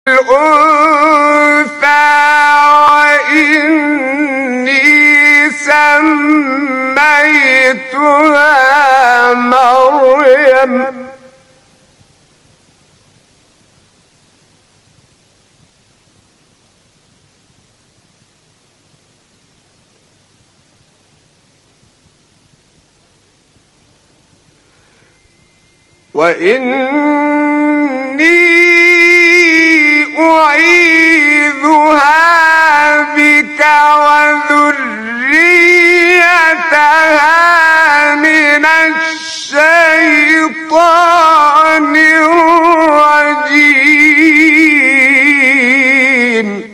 الأنثى وإني سميتها مريم وإني أعيذها بك وذريتها من الشيطان الرجيم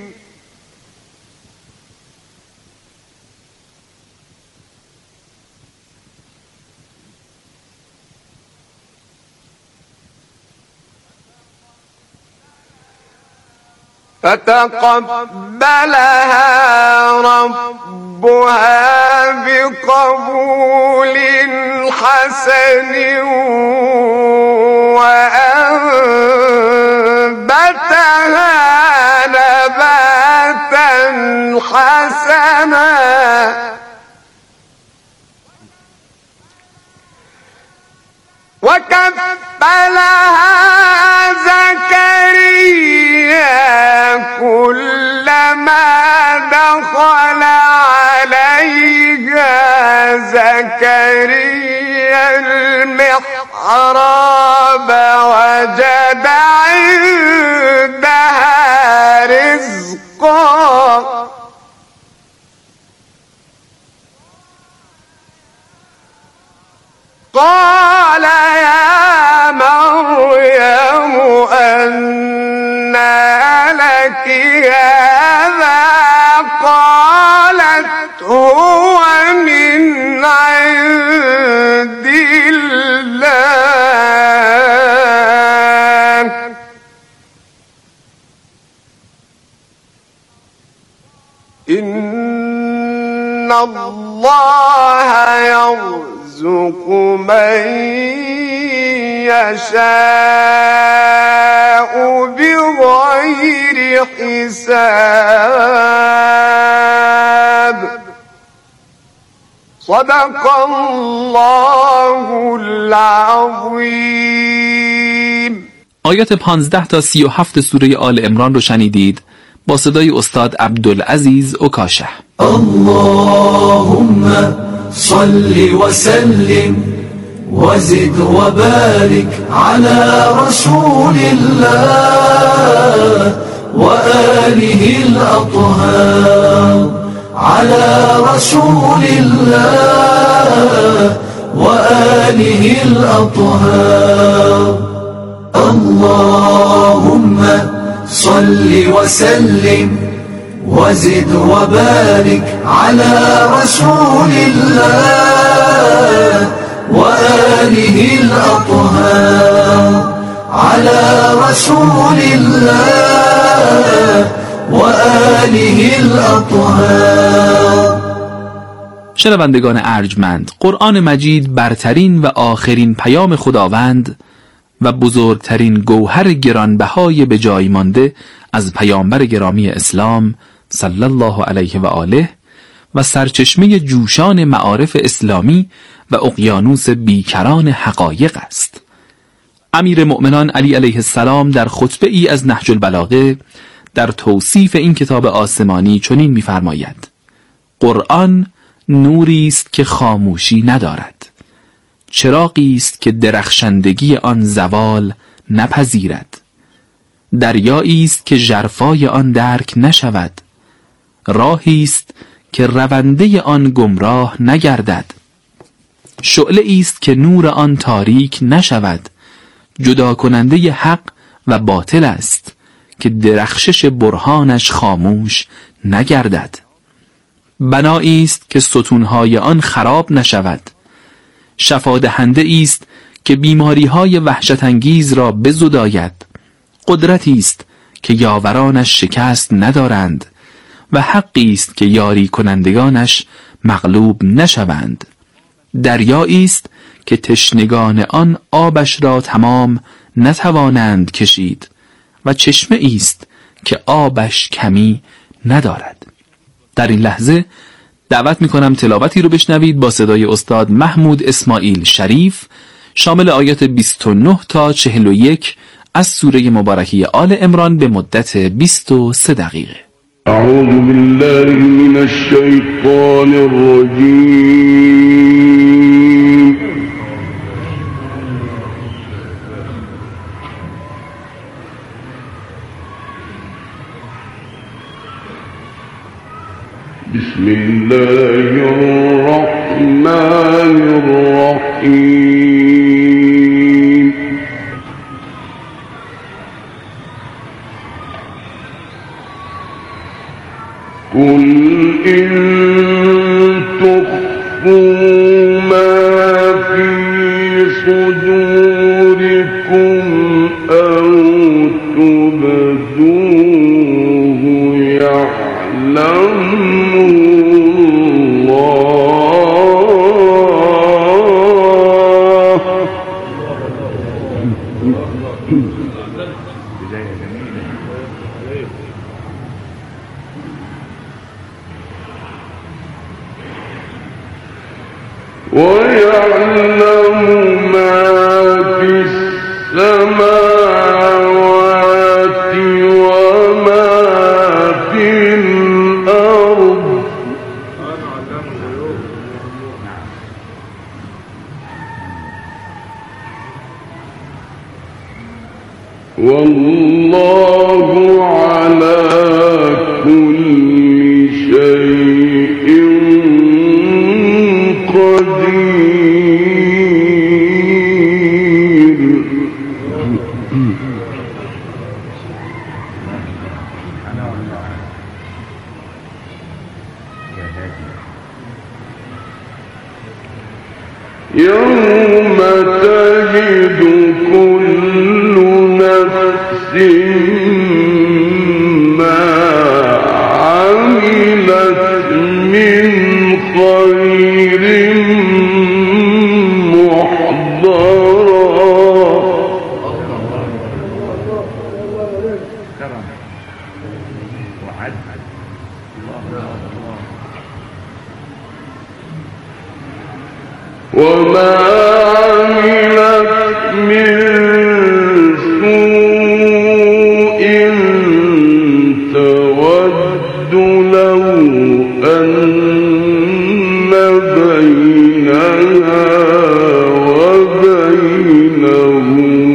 فتقبلها ربها بقبول حسن وأنبتها نباتا حسنا وكفلها زكريا كلما دخل عليها زكريا المحراب وجد عندها رزقا قال يا مريم أنى لك هذا قالت هو من عند الله إن الله يرزق من يشاء بغير حساب صدق الله العظیم. آیات 15 تا 37 سوره آل عمران رو شنیدید با صدای استاد عبدالعزیز اوکاشه. اللهم صل وسلم وزد وبارك على رسول الله وآله الأطهار على رسول الله وآله الأطهار اللهم صل وسلم وزد وبارك على رسول الله وآله الأطهار على رسول الله وآله الأطهار. شنوندگان ارجمند، قرآن مجید برترین و آخرین پیام خداوند و بزرگترین گوهر گرانبهای به جای مانده از پیامبر گرامی اسلام صلی الله علیه و آله و سرچشمه جوشان معارف اسلامی و اقیانوس بیکران حقایق است. امیر مؤمنان علی علیه السلام در خطبه ای از نهج البلاغه در توصیف این کتاب آسمانی چنین می‌فرماید: قرآن نوری است که خاموشی ندارد، چراغی است که درخشندگی آن زوال نپذیرد، دریایی است که ژرفای آن درک نشود، راهی است که رونده آن گمراه نگردد، شعله است که نور آن تاریک نشود، جدا کننده حق و باطل است که درخشش برهانش خاموش نگردد، بنایی است که ستونهای آن خراب نشود، شفادهنده است که بیماریهای وحشت انگیز را بزداید، قدرتی است که یاورانش شکست ندارند و حقی است که یاری کنندگانش مغلوب نشوند، دریایی است که تشنگان آن آبش را تمام نتوانند کشید و چشمه است که آبش کمی ندارد. در این لحظه دعوت میکنم تلاوتی رو بشنوید با صدای استاد محمود اسماعیل شریف شامل آیات 29 تا 41 از سوره مبارکه آل عمران به مدت 23 دقیقه. اعوذ بالله من الشیطان الرجیم. بسم الله الرحمن الرحیم. قل إن تخفوا ما في صدوركم أو تبدوه يعلمه الله. ويعلم ما في السماوات وما في الأرض. والله على كل شيء قدير. يوم تجد كل نفس ما عملت من خير محضرا وما عملت من سوء تود لو أن بينها وبينه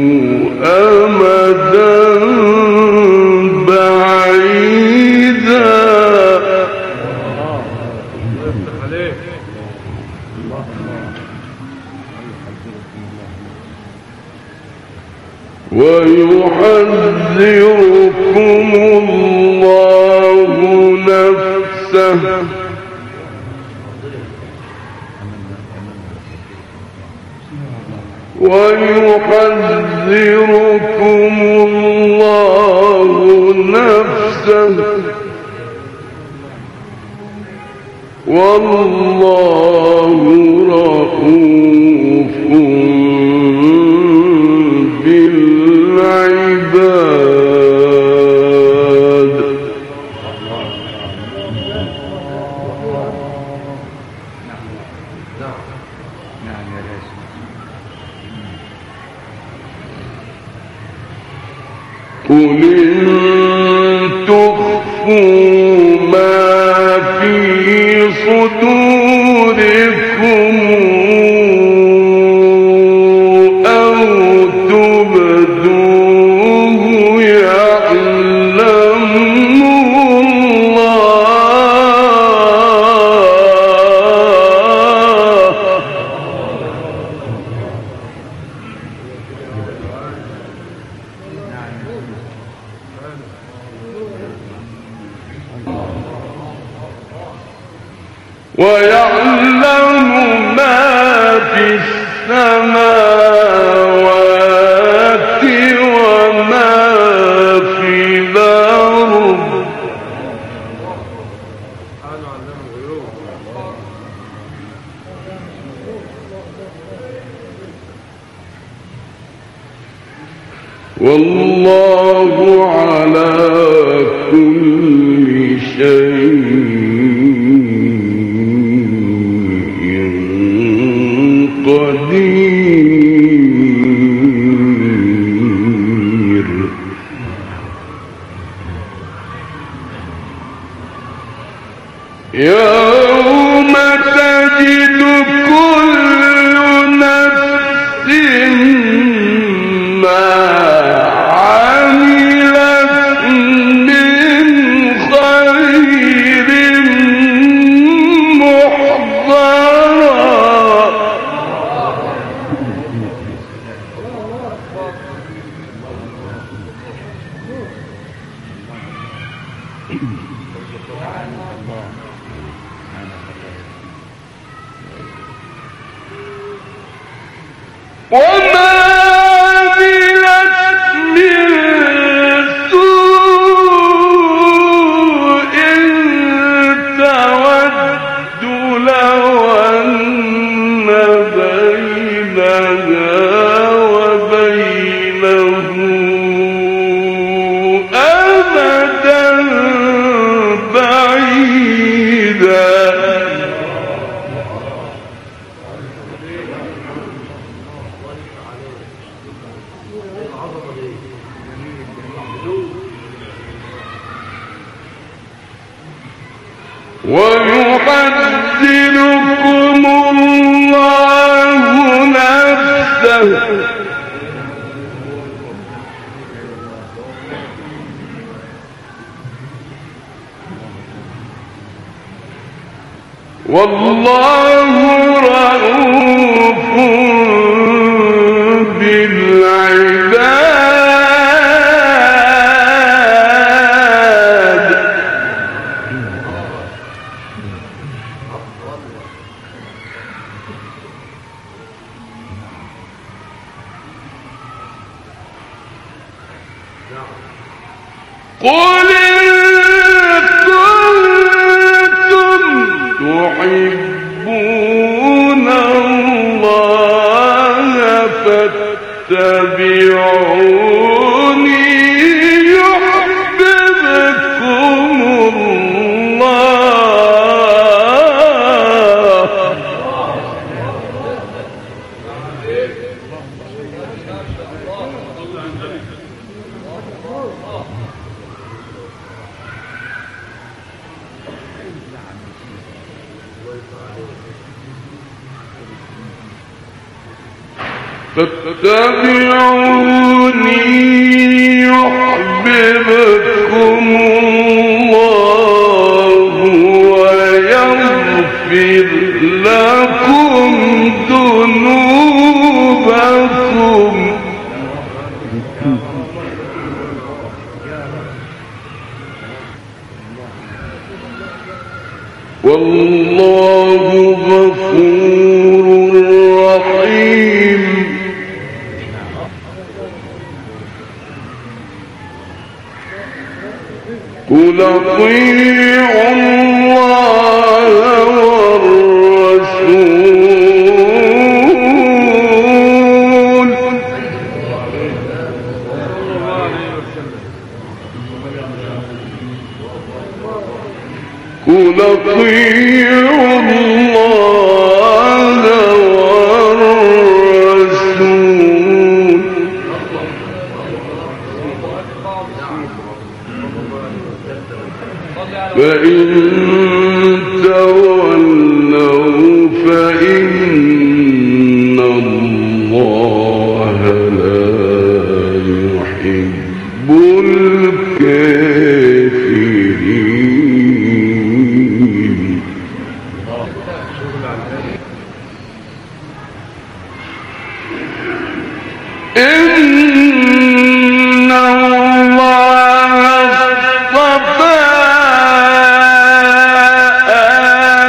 أمدا بعيدا. ويحذركم الله نفسه ويحذركم الله نفسه والله رؤوف بالعباد. قل إن تخفوا ما في صدوركم أو تبدوه يعلمه الله. ويعلم ما في السماوات وما في الأرض. والله على كل شيء قدير. يوم تجد كل نفس ما عملت من خير محضرا وما عملت من سوء تود لو أن بينها وبينه أمدا بعيدا ويحذركم الله نفسه والله رؤوف بالعباد. قل إن كنتم تحبون الله فاتبعوني يحببكم الله. فاتبعوني يحببكم الله ويغفر لكم ذنوبكم. والله غفور رحيم. قل اطيعوا الله والرسول قل اطيعوا الله والرسول فإن تولوا فإن الله لا يحب الكافرين. إن الله اصطفى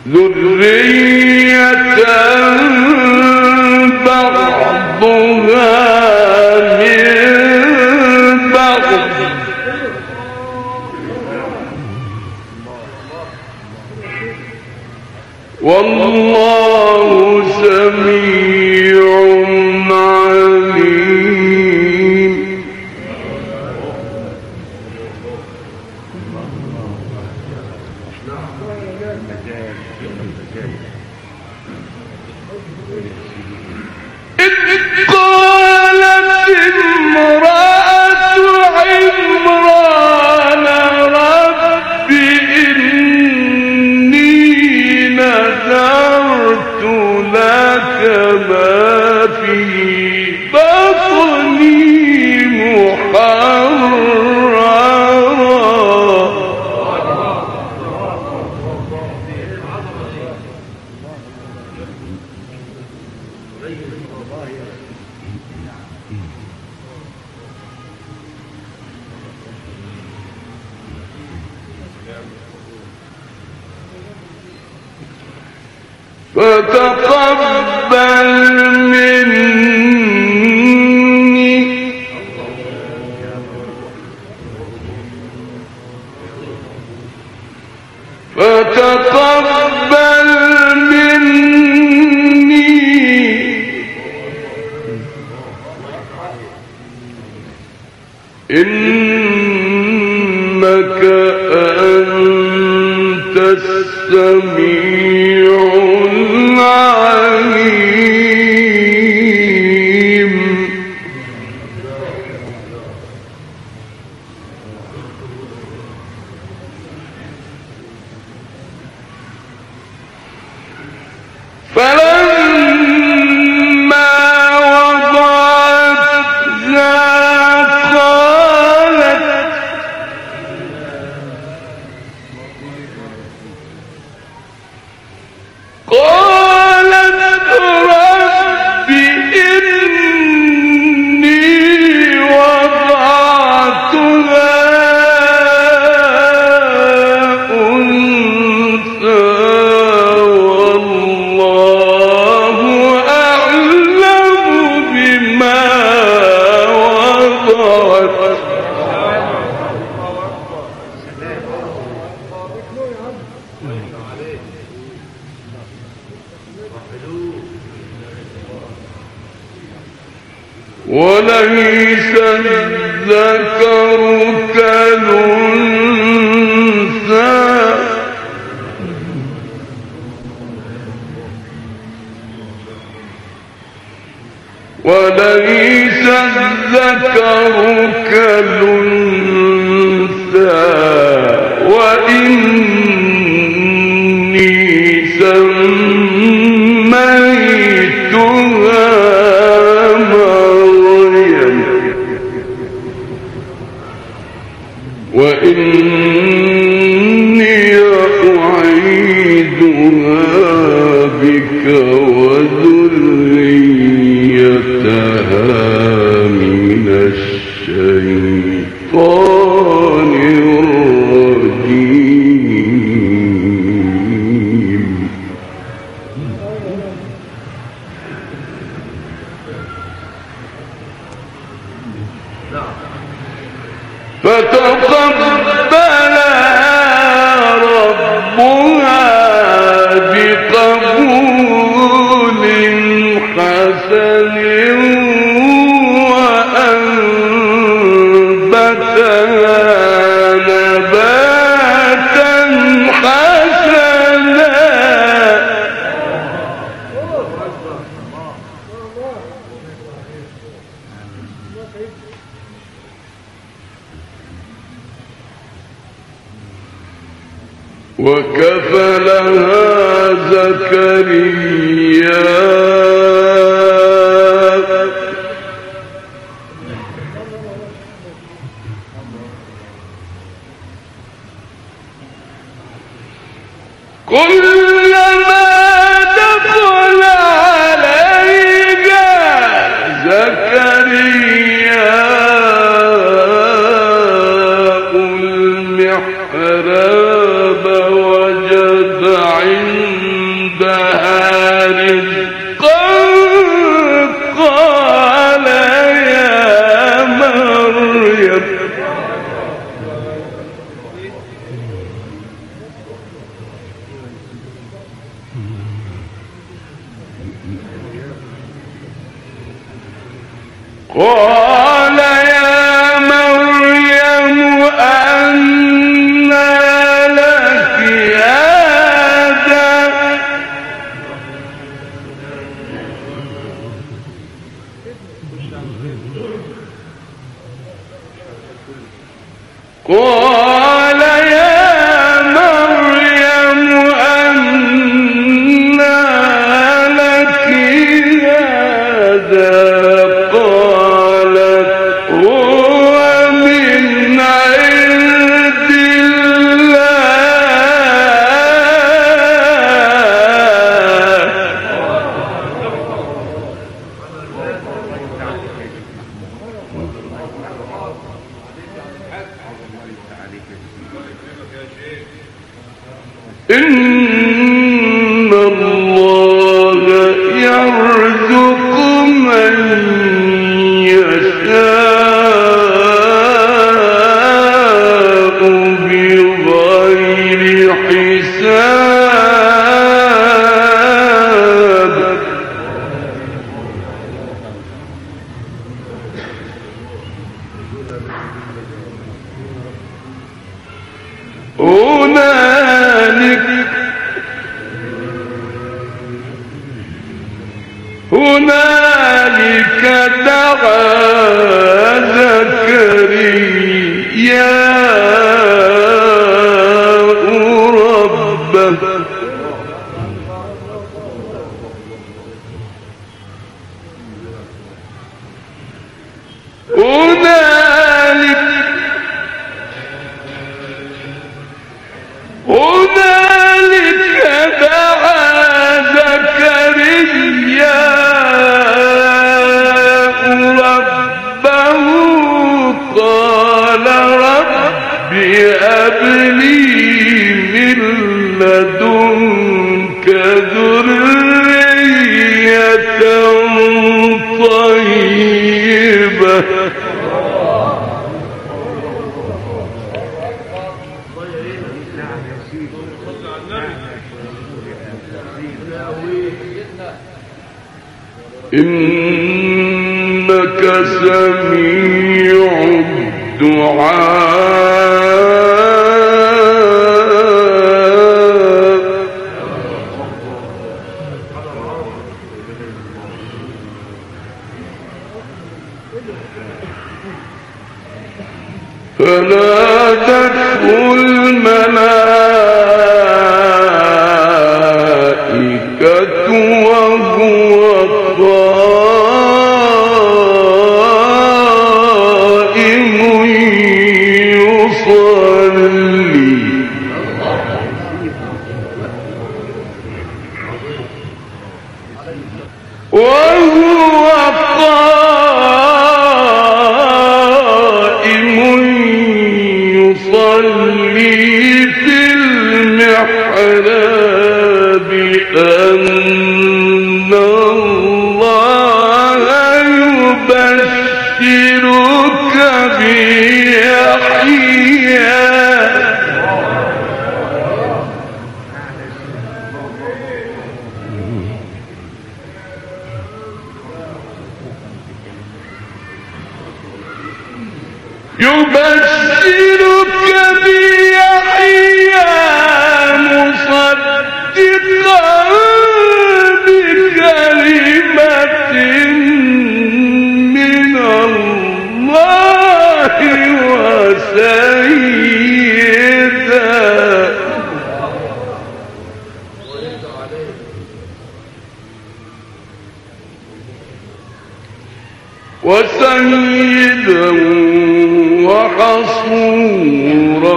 ذرية بعضها من بعض والله سميع عليم. إذ قالت امرأة عمران رب إني نذرت لك ما في بطني محررا فتقبل مني فتقبل مني إنك أنت السميع العليم. فلما وضعتها قالت رب إني وضعتها أنثى والله أعلم بما وضعت وليس الذكر كالأنثى وليس الذكر كالأنثى وإني سميتها وإني أعيدها بك وذريتها من الشيطان الرجيم. فتقبلها ربها بقبول حسن وأنبتها نباتا حسنا وكفلها زكريا كلما دخل عليها زكريا المحراب وجد عنده عندها رزقا قال يا مريم أنى لك هذا قال يا مريم أنى لك هذا قالت هو من عند إن الله يرزق من يشاء بغير حساب هنالك دعا زكريا ربه هنالك دعا زكريا ربه قال رب هب لي من لدنك ذرية طيبة إنك سميع الدعاء فنادته الملائكة وهو قائم يصلي وهو قائم يصلي في المحراب أن الله يبشرك بيحيى مصدقا بكلمة من الله وسيدا وحصورا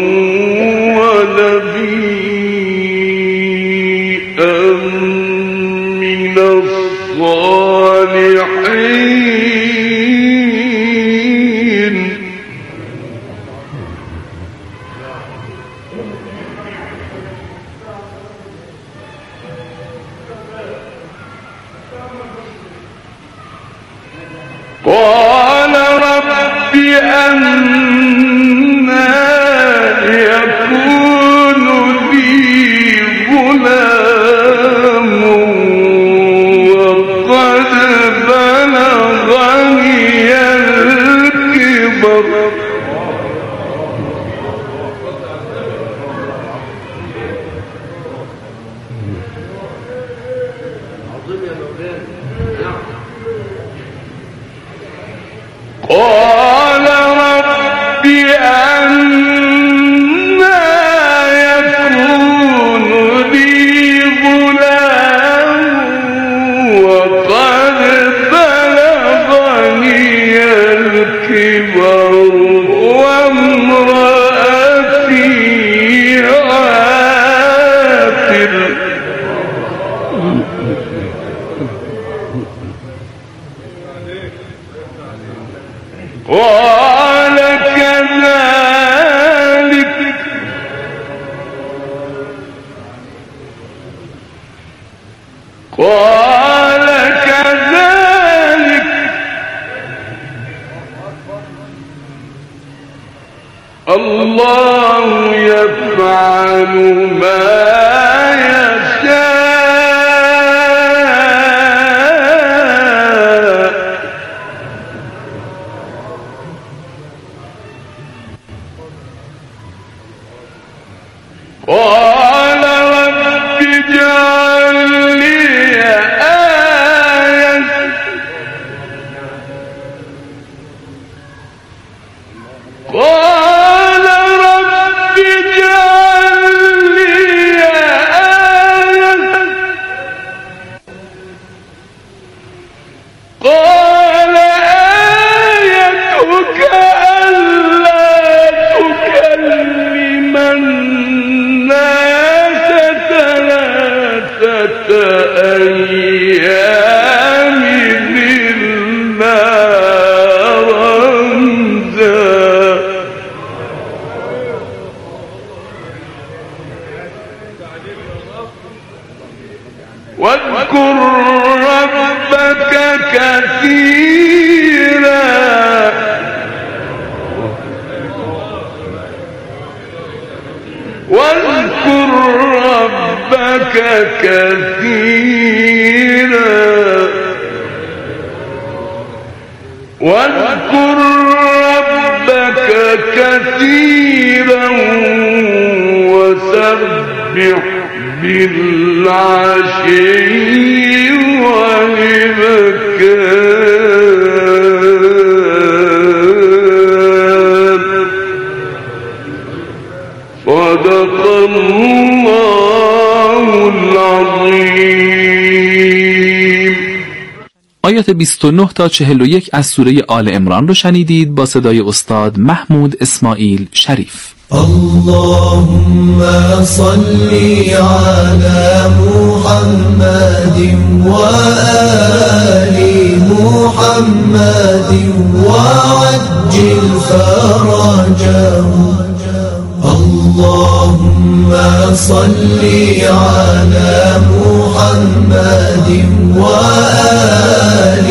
ونبيا من الصالحين قال رب أنى يكون لي غلام وقد بلغني الكبر قال رب أنى يكون لي غلام وقد بلغني الكبر وامرأتي عاقر قال كذلك الله يفعل ما قال رب اجعل لي آية قال رب اجعل لي آية قال آيتك ألا تكلم الناس 3 أيام إلا رمزا واذكر ربك كثيرا واذكر ربك كثيرا واذكر ربك كثيرا وسبح بالعشي والإبكار صدق الله العظيم. آیات 29 تا 41 از سوره آل عمران رو شنیدید با صدای استاد محمود اسماعیل شریف. اللهم صل على محمد وآل محمد وعجل فرجهم اللهم صل على محمد وآل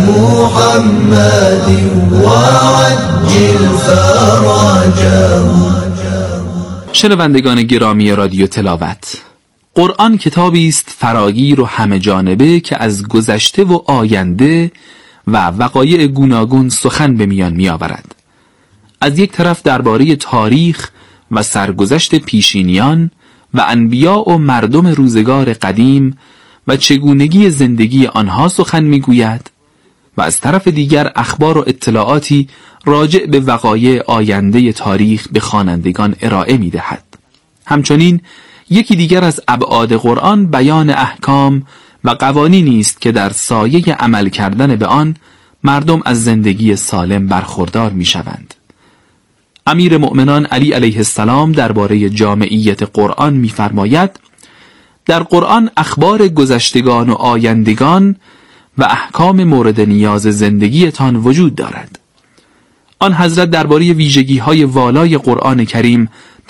محمد وعجل فرجهم. شنوندگان گرامی رادیو تلاوت، قرآن کتابی است فراگیر و همه جانبه که از گذشته و آینده و وقایع گوناگون سخن به میان می آورد. از یک طرف درباره تاریخ و سرگذشت پیشینیان و انبیا و مردم روزگار قدیم و چگونگی زندگی آنها سخن می گوید و از طرف دیگر اخبار و اطلاعاتی راجع به وقایع آینده تاریخ به خوانندگان ارائه می دهد. همچنین یکی دیگر از ابعاد قرآن بیان احکام و قوانینی است که در سایه عمل کردن به آن مردم از زندگی سالم برخوردار می شوند. امیر مؤمنان علی علیه السلام درباره جامعیت قرآن می فرماید: در قرآن اخبار گذشتگان و آیندگان و احکام مورد نیاز زندگیتان وجود دارد. آن حضرت درباره ویژگی‌های والای قرآن کریم